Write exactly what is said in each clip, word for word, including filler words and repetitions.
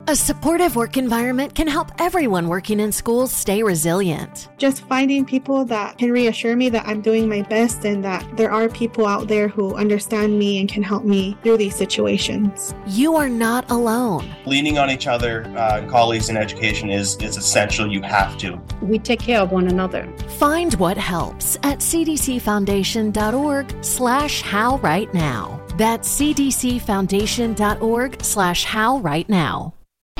A supportive work environment can help everyone working in schools stay resilient. Just finding people that can reassure me that I'm doing my best and that there are people out there who understand me and can help me through these situations. You are not alone. Leaning on each other, uh, colleagues in education is, is essential. You have to. We take care of one another. Find what helps at cdcfoundation.org slash how right now. That's cdcfoundation.org slash how right now.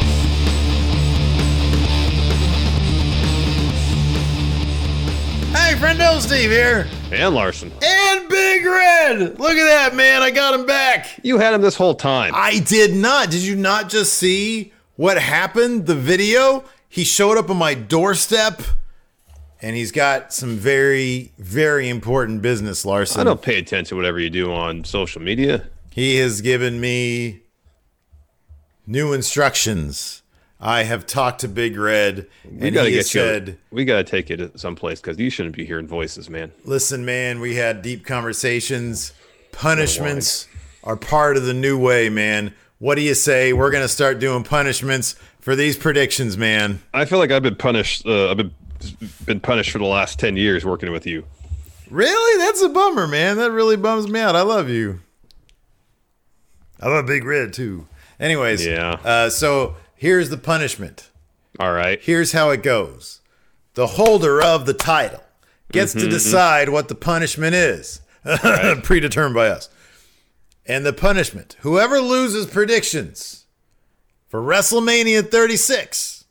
Hey, friendo, Steve here. And Larson. And Big Red. Look at that, man. I got him back. You had him this whole time. I did not. Did you not just see what happened? The video? He showed up on my doorstep, and he's got some very, very important business, Larson. I don't pay attention to whatever you do on social media. He has given me new instructions. I have talked to Big Red, we and gotta he get has said, you, we got to take you to someplace because you shouldn't be hearing voices, man. Listen, man, we had deep conversations. Punishments are part of the new way, man. What do you say? We're going to start doing punishments for these predictions, man. I feel like I've been punished. Uh, I've been, been punished for the last ten years working with you. Really? That's a bummer, man. That really bums me out. I love you. I love Big Red, too. Anyways, yeah. Uh, so... here's the punishment. All right. Here's how it goes. The holder of the title gets mm-hmm, to decide mm-hmm. what the punishment is, right. predetermined by us. And the punishment, whoever loses predictions for WrestleMania thirty-six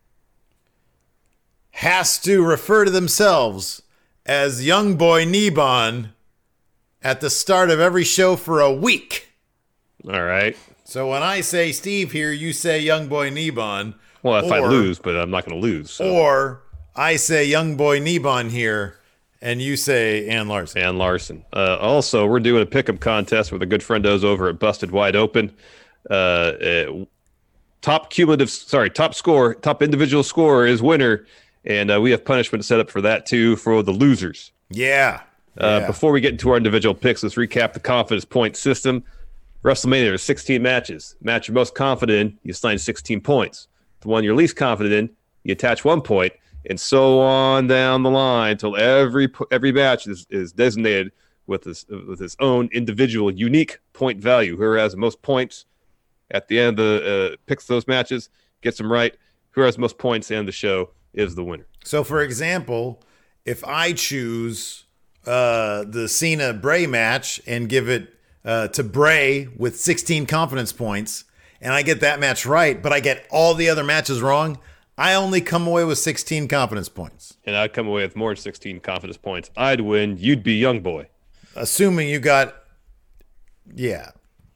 has to refer to themselves as Young Boy Nebon at the start of every show for a week. All right. So when I say Steve here, you say Young Boy Nebon. Well, if or, I lose, but I'm not going to lose. So. Or I say Young Boy Nebon here, and you say Ann Larson. Ann Larson. Uh, also, we're doing a pick'em contest with a good friendos over at Busted Wide Open. Uh, uh, top cumulative, sorry, top score, top individual scorer is winner, and uh, we have punishment set up for that too for the losers. Yeah. Uh, yeah. Before we get into our individual picks, let's recap the confidence point system. WrestleMania, there's sixteen matches. Match you're most confident in, you assign sixteen points. The one you're least confident in, you attach one point, and so on down the line until every every match is, is designated with this with its own individual unique point value. Whoever has the most points at the end of the uh, picks those matches, gets them right. Whoever has the most points at the end of the show is the winner. So, for example, if I choose uh, the Cena Bray match and give it Uh, to Bray with sixteen confidence points, and I get that match right, but I get all the other matches wrong, I only come away with sixteen confidence points. And I'd come away with more than sixteen confidence points. I'd win. You'd be Young Boy. Assuming you got, yeah,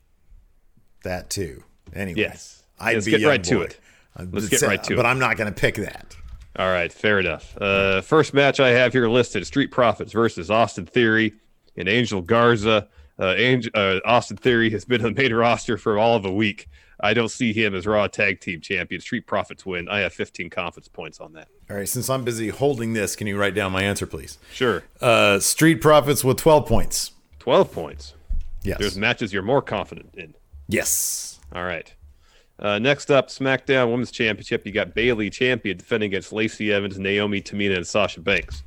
that too. Anyway, yes. I'd Let's be get Young right Boy. to it. Let's get right to but it. But I'm not going to pick that. All right, fair enough. Uh, first match I have here listed: Street Profits versus Austin Theory and Angel Garza. Uh, Angel, uh, Austin Theory has been on the main roster for all of a week. I don't see him as Raw Tag Team Champion. Street Profits win. I have fifteen confidence points on that. All right, since I'm busy holding this, can you write down my answer, please? Sure. Uh, Street Profits with twelve points. twelve points. Yes. There's matches you're more confident in. Yes. All right. Uh, next up, SmackDown Women's Championship. You got Bayley champion defending against Lacey Evans, Naomi, Tamina, and Sasha Banks.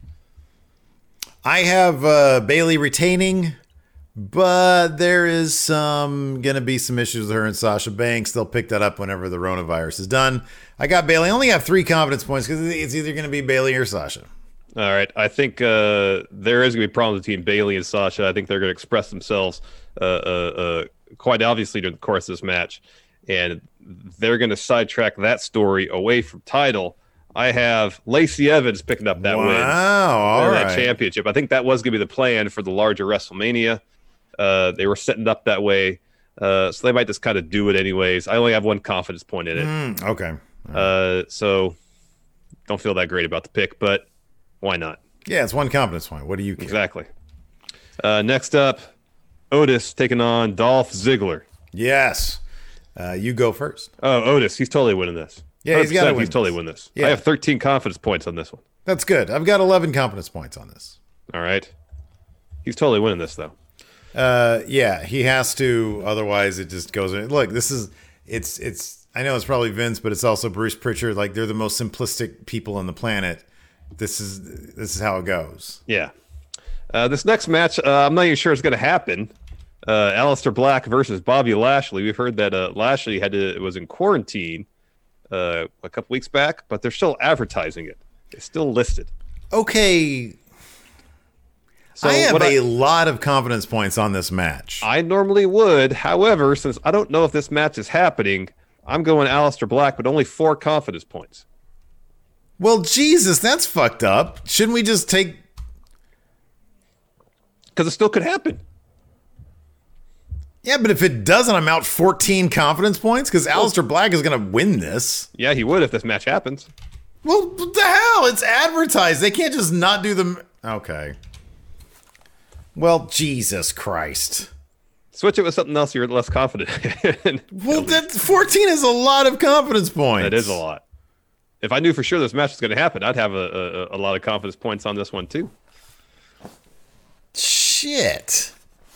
I have uh, Bayley retaining. But there is some going to be some issues with her and Sasha Banks. They'll pick that up whenever the coronavirus is done. I got Bayley. I only have three confidence points because it's either going to be Bayley or Sasha. All right. I think uh, there is going to be problems between Bayley and Sasha. I think they're going to express themselves uh, uh, uh, quite obviously during the course of this match. And they're going to sidetrack that story away from title. I have Lacey Evans picking up that wow, win. All right. That championship. I think that was going to be the plan for the larger WrestleMania. Uh, they were setting up that way, uh, so they might just kind of do it anyways. I only have one confidence point in it. Mm, okay. Right. Uh, so don't feel that great about the pick, but why not? Yeah, it's one confidence point. What do you care? Exactly. Uh, next up, Otis taking on Dolph Ziggler. Yes. Uh, you go first. Oh, Otis, he's totally winning this. Yeah, he's got to win. He's totally winning this. Yeah. I have thirteen confidence points on this one. That's good. I've got eleven confidence points on this. All right. He's totally winning this, though. Uh, yeah, he has to. Otherwise, it just goes. Look, this is it's it's I know it's probably Vince, but it's also Bruce Pritchard. Like, they're the most simplistic people on the planet. This is this is how it goes. Yeah. Uh, this next match, uh, I'm not even sure it's going to happen. Uh, Aleister Black versus Bobby Lashley. We've heard that uh, Lashley had to was in quarantine uh, a couple weeks back, but they're still advertising it. It's still listed. Okay. So I have what a I, lot of confidence points on this match. I normally would. However, since I don't know if this match is happening, I'm going Aleister Black, but only four confidence points. Well, Jesus, that's fucked up. Shouldn't we just take... Because it still could happen. Yeah, but if it doesn't, I'm out fourteen confidence points because Aleister Black is going to win this. Yeah, he would if this match happens. Well, what the hell? It's advertised. They can't just not do them. Okay. Well, Jesus Christ. Switch it with something else you're less confident in. Well, that fourteen is a lot of confidence points. That is a lot. If I knew for sure this match was going to happen, I'd have a, a, a lot of confidence points on this one too. Shit.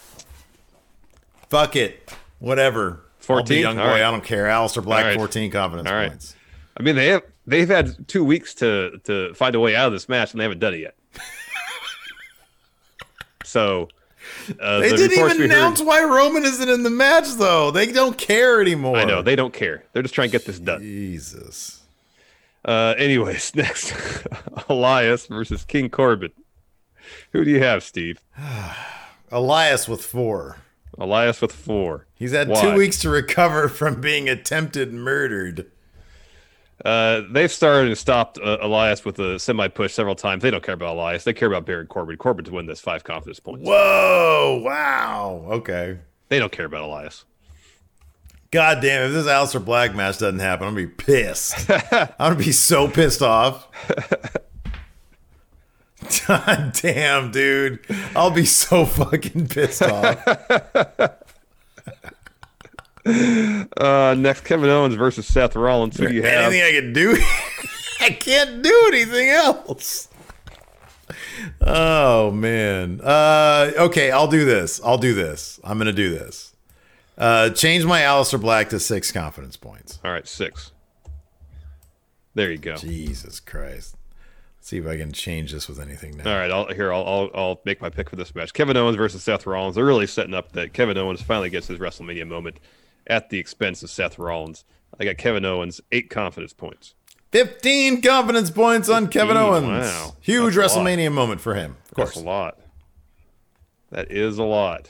Fuck it. Whatever. fourteen? Young boy, All right. I don't care. Aleister Black, All right. fourteen confidence All right. points. I mean, they have they've had two weeks to to find a way out of this match, and they haven't done it yet. So uh, They the didn't reports even we announce heard, why Roman isn't in the match, though. They don't care anymore. I know they don't care. They're just trying to get this done. Jesus. Uh, anyways, next, Elias versus King Corbin. Who do you have, Steve? Elias with four. Elias with four. He's had Why? two weeks to recover from being attempted murdered. Uh, they've started and stopped uh, Elias with a semi-push several times. They don't care about Elias. They care about Baron Corbin. Corbin to win this five confidence points. Whoa! Wow. Okay. They don't care about Elias. God damn! If this Aleister Black match doesn't happen, I'm gonna be pissed. I'm gonna be so pissed off. God damn, dude! I'll be so fucking pissed off. Uh, next, Kevin Owens versus Seth Rollins. Who do you have? Anything I can do? I can't do anything else. Oh man. Uh, okay, I'll do this. I'll do this. I'm gonna do this. Uh, change my Aleister Black to six confidence points. All right, six. There you go. Jesus Christ. Let's see if I can change this with anything now. All right, I'll, here I'll, I'll I'll make my pick for this match. Kevin Owens versus Seth Rollins. They're really setting up that Kevin Owens finally gets his WrestleMania moment at the expense of Seth Rollins. I got Kevin Owens eight confidence points. fifteen confidence points on Kevin fifteen, Owens. wow. Huge That's a lot. WrestleMania moment for him. Of course. That's a lot. That is a lot.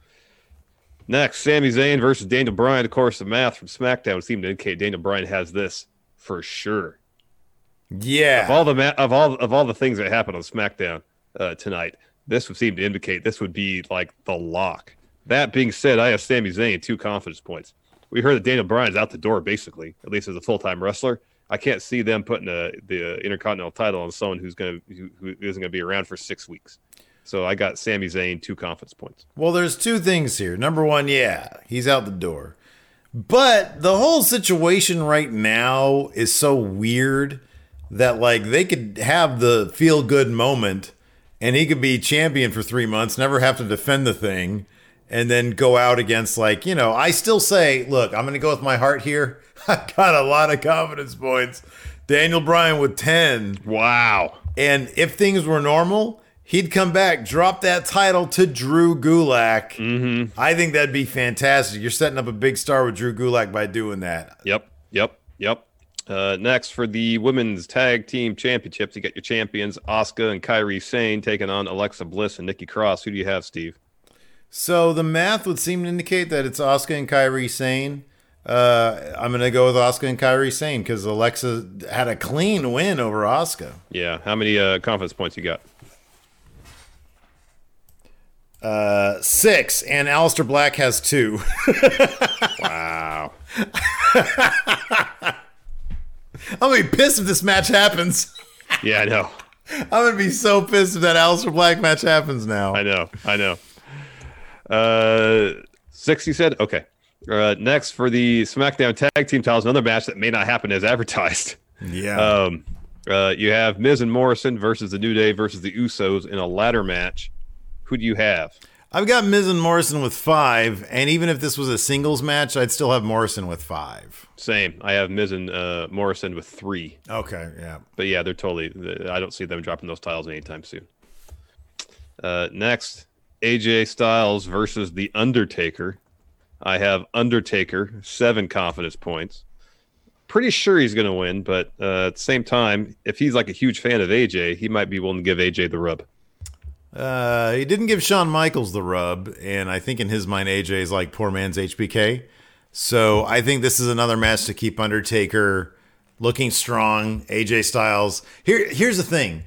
Next, Sami Zayn versus Daniel Bryan. Of course, the math from SmackDown would seem to indicate Daniel Bryan has this for sure. Yeah. Of all the ma- of all of all the things that happened on SmackDown uh, tonight, this would seem to indicate this would be like the lock. That being said, I have Sami Zayn two confidence points. We heard that Daniel Bryan's out the door, basically, at least as a full-time wrestler. I can't see them putting a, the Intercontinental title on someone who's going to who, who isn't going to be around for six weeks. So I got Sami Zayn two confidence points. Well, there's two things here. Number one, yeah, he's out the door. But the whole situation right now is so weird that, like, they could have the feel-good moment and he could be champion for three months, never have to defend the thing, and then go out against, like, you know, I still say, look, I'm going to go with my heart here. I've got a lot of confidence points. Daniel Bryan with ten. Wow. And if things were normal, he'd come back, drop that title to Drew Gulak. Mm-hmm. I think that'd be fantastic. You're setting up a big star with Drew Gulak by doing that. Yep, yep, yep. Uh, next, for the Women's Tag Team Championships, you got your champions, Asuka and Kairi Sane, taking on Alexa Bliss and Nikki Cross. Who do you have, Steve? So the math would seem to indicate that it's Asuka and Kairi Sane. Uh, I'm going to go with Asuka and Kairi Sane because Alexa had a clean win over Asuka. Yeah, how many uh, confidence points you got? Uh, six, and Aleister Black has two. Wow. I'm going to be pissed if this match happens. Yeah, I know. I'm going to be so pissed if that Aleister Black match happens now. I know. I know. Uh, six, you said? Okay. Uh, next, for the SmackDown Tag Team titles, another match that may not happen as advertised. Yeah. Um, uh, you have Miz and Morrison versus the New Day versus the Usos in a ladder match. Who do you have? I've got Miz and Morrison with five, and even if this was a singles match, I'd still have Morrison with five. Same. I have Miz and uh, Morrison with three. Okay, yeah. But yeah, they're totally. I don't see them dropping those titles anytime soon. Uh, next, A J Styles versus The Undertaker. I have Undertaker, seven confidence points. Pretty sure he's going to win, but uh, at the same time, if he's like a huge fan of A J, he might be willing to give A J the rub. Uh, he didn't give Shawn Michaels the rub, and I think in his mind, A J is like poor man's H B K. So I think this is another match to keep Undertaker looking strong. A J Styles. Here, here's the thing.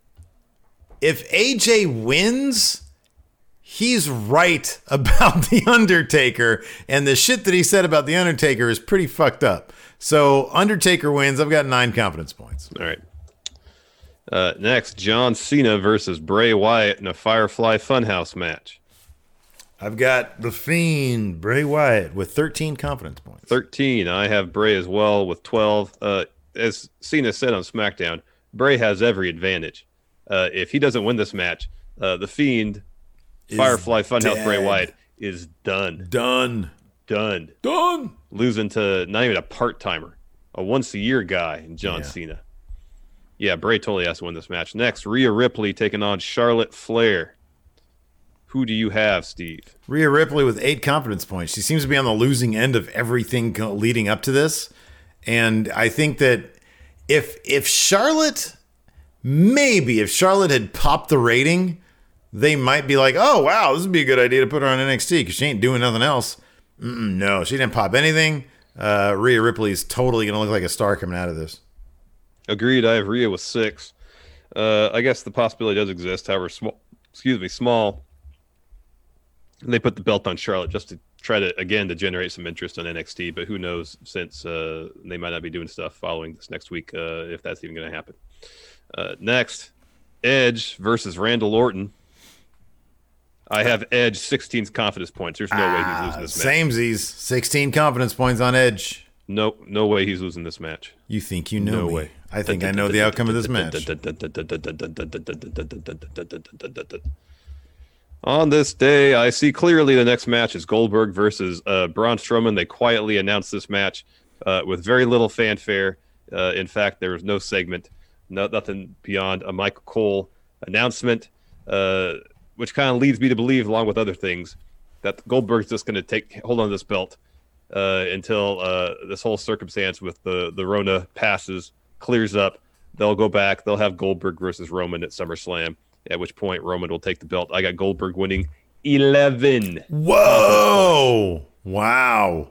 If A J wins, he's right about The Undertaker, and the shit that he said about The Undertaker is pretty fucked up. So Undertaker wins. I've got nine confidence points. All right. Uh, next, John Cena versus Bray Wyatt in a Firefly Funhouse match. I've got The Fiend, Bray Wyatt, with thirteen confidence points. thirteen. I have Bray as well with twelve. Uh, as Cena said on SmackDown, Bray has every advantage. Uh, if he doesn't win this match, uh, The Fiend, Is Firefly Funhouse dead. Bray Wyatt is done. Done. Done. Done. Losing to not even a part-timer, a once-a-year guy in John Yeah. Cena. Yeah, Bray totally has to win this match. Next, Rhea Ripley taking on Charlotte Flair. Who do you have, Steve? Rhea Ripley with eight confidence points. She seems to be on the losing end of everything go- leading up to this. And I think that if if Charlotte, maybe if Charlotte had popped the rating, they might be like, oh, wow, this would be a good idea to put her on N X T because she ain't doing nothing else. Mm-mm, no, she didn't pop anything. Uh, Rhea Ripley is totally going to look like a star coming out of this. Agreed. I have Rhea with six. Uh, I guess the possibility does exist. However, small. Excuse me, small. And they put the belt on Charlotte just to try to again to generate some interest on N X T. But who knows? Since uh, they might not be doing stuff following this next week, uh, if that's even going to happen. Uh, next, Edge versus Randall Orton. I have Edge sixteen confidence points. There's no way he's losing this match. Samesies, sixteen confidence points on Edge. No, no way he's losing this match. You think you know No me. way. I think I know the outcome of this match. On this day, I see clearly the next match is Goldberg versus uh, Braun Strowman. They quietly announced this match uh, with very little fanfare. Uh, in fact, there was no segment, no, nothing beyond a Michael Cole announcement, uh, which kind of leads me to believe, along with other things, that Goldberg's just going to take hold on this belt uh, until uh, this whole circumstance with the, the Rona passes, clears up. They'll go back. They'll have Goldberg versus Roman at SummerSlam, at which point Roman will take the belt. I got Goldberg winning eleven. Whoa! Wow.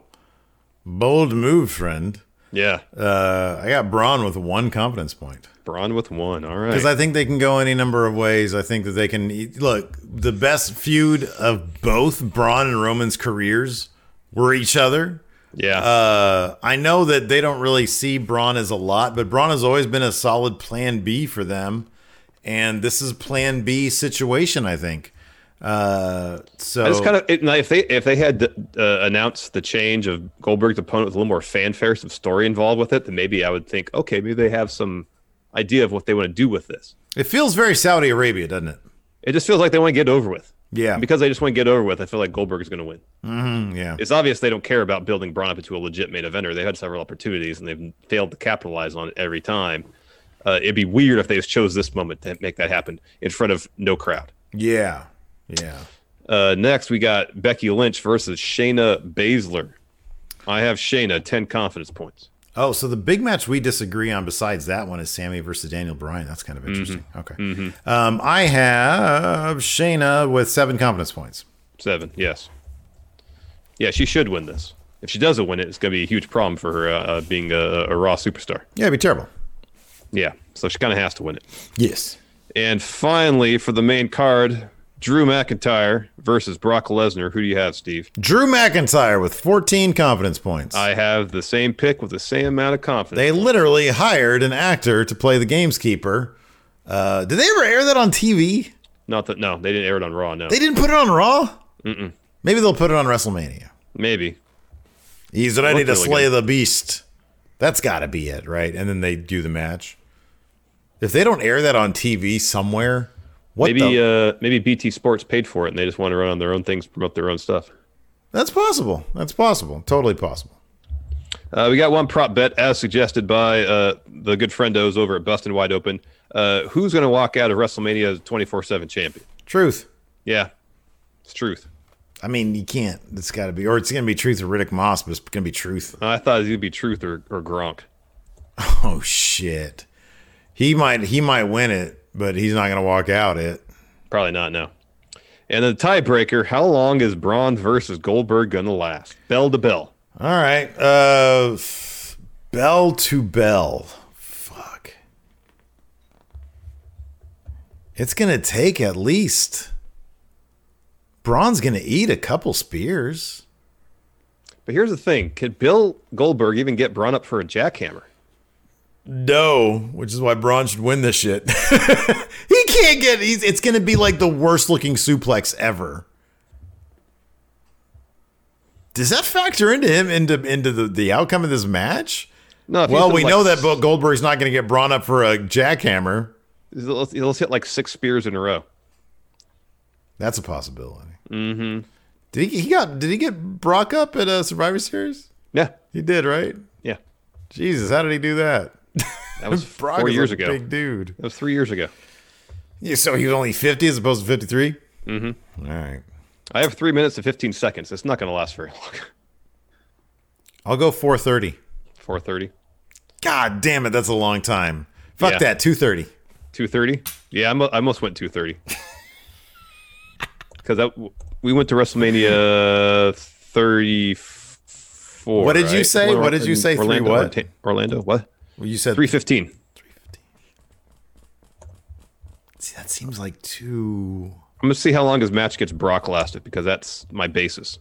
Bold move, friend. Yeah. Uh, I got Braun with one confidence point. Braun with one. All right. Because I think they can go any number of ways. I think that they can... Look, the best feud of both Braun and Roman's careers were each other. Yeah. Uh, I know that they don't really see Braun as a lot, but Braun has always been a solid plan B for them. And this is plan B situation, I think. Uh, so I just kind of it, if they if they had uh, announced the change of Goldberg's opponent with a little more fanfare, some story involved with it, then maybe I would think, okay, maybe they have some idea of what they want to do with this. it feels very Saudi Arabia, doesn't it? It just feels like they want to get it over with. Yeah. And because they just want to get it over with, I feel like Goldberg is going to win. Mm, yeah. It's obvious they don't care about building Braun up into a legit main eventer. They've had several opportunities and they've failed to capitalize on it every time. Uh, it'd be weird if they just chose this moment to make that happen in front of no crowd. Yeah. Yeah. Uh, next, we got Becky Lynch versus Shayna Baszler. I have Shayna, ten confidence points. Oh, so the big match we disagree on besides that one is Sammy versus Daniel Bryan. That's kind of interesting. Mm-hmm. Okay. Mm-hmm. Um, I have Shayna with seven confidence points. Seven, yes. Yeah, she should win this. If she doesn't win it, it's going to be a huge problem for her uh, being a, a Raw superstar. Yeah, it'd be terrible. Yeah, so she kind of has to win it. Yes. And finally, for the main card, Drew McIntyre versus Brock Lesnar. Who do you have, Steve? Drew McIntyre with fourteen confidence points. I have the same pick with the same amount of confidence. They literally hired an actor to play the Gameskeeper. Uh, did they ever air that on T V? Not that, no, they didn't air it on Raw, no. They didn't put it on Raw? Mm-mm. Maybe they'll put it on WrestleMania. Maybe. He's ready to really slay good. the beast. That's got to be it, right? And then they do the match. If they don't air that on T V somewhere, What maybe the? uh, maybe B T Sports paid for it, and they just want to run on their own things, promote their own stuff. That's possible. That's possible. Totally possible. Uh, we got one prop bet, as suggested by uh, the good friendos over at Bustin' Wide Open. Uh, who's going to walk out of WrestleMania as twenty-four seven champion? Truth. Yeah, it's Truth. I mean, you can't. It's got to be, or it's going to be Truth or Riddick Moss, but it's going to be Truth. I thought it would be Truth or, or Gronk. Oh shit. He might. He might win it, but he's not going to walk out it. Probably not. No. And the tiebreaker: how long is Braun versus Goldberg going to last? Bell to bell. All right. Uh, bell to bell. Fuck. It's going to take at least. Braun's going to eat a couple spears. But here's the thing. Could Bill Goldberg even get Braun up for a jackhammer? No, which is why Braun should win this shit. He can't get. He's, it's going to be like the worst looking suplex ever. Does that factor into him into into the, the outcome of this match? No. Well, we like, know that Goldberg's not going to get Braun up for a jackhammer. He'll, he'll hit like six spears in a row. That's a possibility. Mm-hmm. Did he, he got? Did he get Brock up at a Survivor Series? Yeah, he did, right? Yeah. Jesus, how did he do that? That was Brock four is years a ago. Big dude. That was three years ago. Yeah, so he was only fifty as opposed to fifty-three. Mm-hmm. All right. I have three minutes and fifteen seconds. It's not going to last very long. I'll go four thirty. Four thirty. God damn it, that's a long time. Fuck Yeah. that. Two thirty. Two thirty. Yeah, I'm, I almost went two thirty. Because we went to WrestleMania thirty-four. What did you right? say? What did you say? Three Orlando, what? Orta- Orlando. What? Well, you said three fifteen. three fifteen. See, that seems like too. I'm gonna see how long his match gets Brock lasted because that's my basis.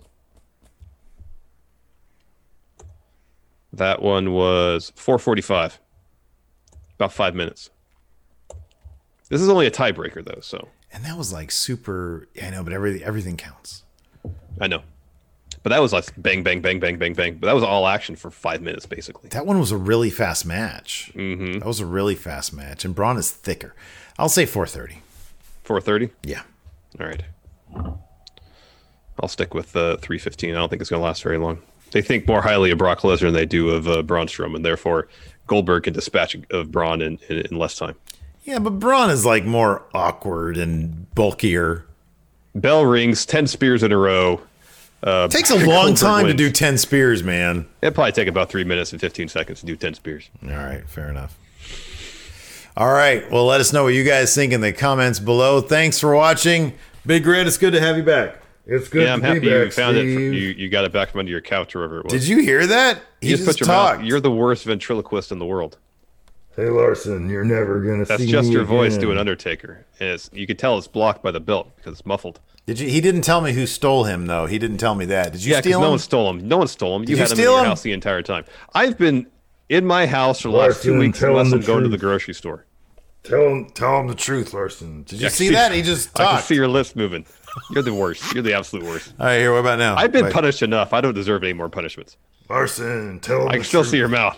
That one was four forty-five. About five minutes. This is only a tiebreaker though, so. And that was like super. I know, but everything everything counts. I know. But that was like bang, bang, bang, bang, bang, bang. But that was all action for five minutes, basically. That one was a really fast match. Mm-hmm. That was a really fast match, and Braun is thicker. I'll say four thirty. four thirty? Yeah. All right. I'll stick with uh, three fifteen. I don't think it's going to last very long. They think more highly of Brock Lesnar than they do of uh, Braun Strowman. Therefore, Goldberg can dispatch of Braun in, in, in less time. Yeah, but Braun is like more awkward and bulkier. Bell rings, ten spears in a row. Uh, It takes a long Goldberg time wins. to do ten spears, man. It'd probably take about three minutes and fifteen seconds to do ten spears. All right, fair enough. All right, well, let us know what you guys think in the comments below. Thanks for watching. Big Red, it's good to have you back. It's good Yeah, I'm to happy be you back, found it. Steve. From, you you got it back from under your couch or wherever it was. Did you hear that? He You just, just put your talked. mouth. You're the worst ventriloquist in the world. Hey, Larson, you're never going to see That's me just your voice again. doing Undertaker. And it's, you could tell it's blocked by the belt because it's muffled. Did you? He didn't tell me who stole him, though. He didn't tell me that. Did you Yeah, because steal no him? one stole him. No one stole him. You you had him in steal your him? house the entire time. I've been in my house for the last two Larson, weeks tell unless him I'm the going to truth. the grocery store. Tell him, tell him the truth, Larson. Did you Yeah, see see- that? He just I can talked. see your lips moving. You're the worst. You're the absolute worst. All right, here. What about now? I've been Wait. punished enough. I don't deserve any more punishments. Larson, tell him I the can still truth. see your mouth.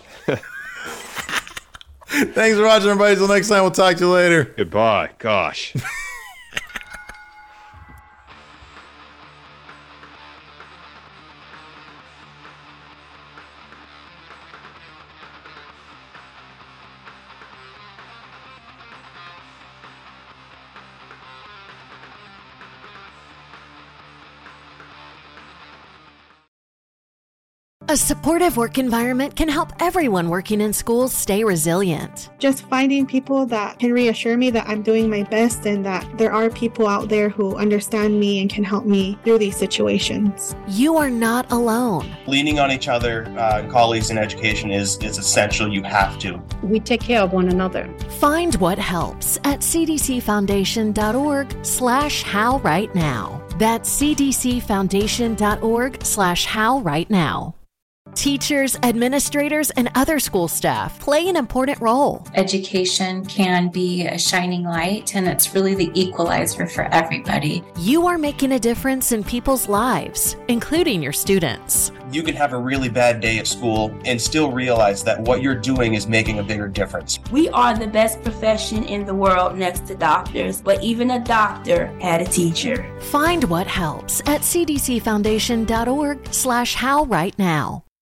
Thanks for watching, everybody. Until next time, we'll talk to you later. Goodbye. Gosh. A supportive work environment can help everyone working in schools stay resilient. Just finding people that can reassure me that I'm doing my best and that there are people out there who understand me and can help me through these situations. You are not alone. Leaning on each other uh, and colleagues in education is, is essential. You have to. We take care of one another. Find what helps at cdcfoundation.org slash how right now. That's cdcfoundation.org slash how right now. Teachers, administrators, and other school staff play an important role. Education can be a shining light, and it's really the equalizer for everybody. You are making a difference in people's lives, including your students. You can have a really bad day at school and still realize that what you're doing is making a bigger difference. We are the best profession in the world next to doctors, but even a doctor had a teacher. Find what helps at c d c foundation dot org slash how right now.